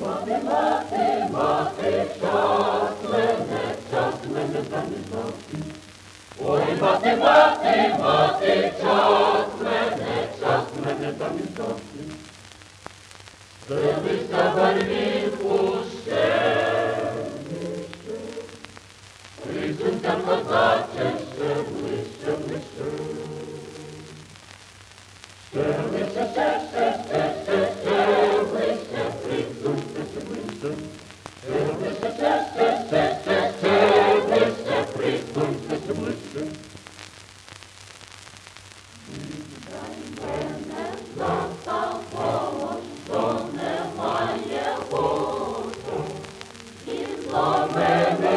Мати, час мене заміжати. Ой, мати, час мене заміжати. Дивися гарвінку ще, присунься, козаче, ще ближче. Ще ближче, присунься, ще ближче. Ще присунься, ще ближче. Дай мене за того, що немає Бога, і за мене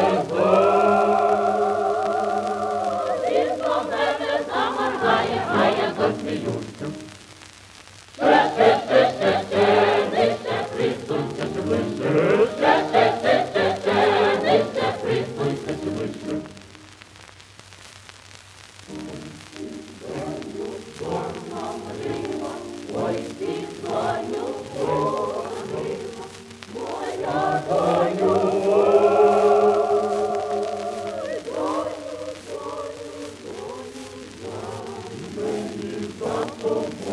заморгає, а я засміюся. Ще присунься, ще ближче. Ще присунься, ще ближче. Ой, пісною горила, моя доню, мені за тобою.